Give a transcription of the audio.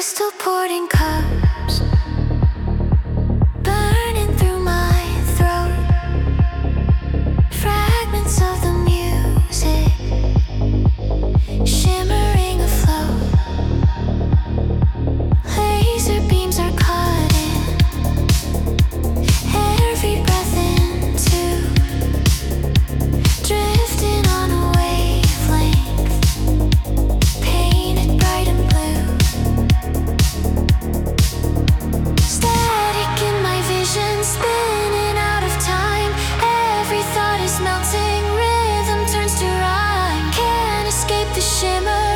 crystal poured in cups, burning through my throat. Fragments of the music shimmering afloat. Laser beams are cutting every breath into, drifting on a wavelength, painted bright and blue. Static in my vision, spinning out of time. Every thought is melting, rhythm turns to rhyme. Can't escape the shimmer.